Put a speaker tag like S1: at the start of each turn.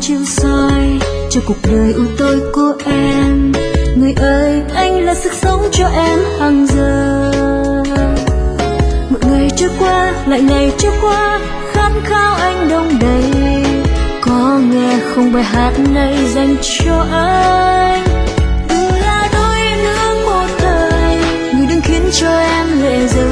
S1: chiếu soi cho cuộc đời u tối của em. Người ơi, anh là sức sống cho em hàng giờ. Một ngày trôi qua lại ngày trôi qua, khát khao anh đông đầy. Có nghe không bài hát này dành cho anh? Đừng là đôi em nữa một đời, người đừng khiến cho em lệ rơi.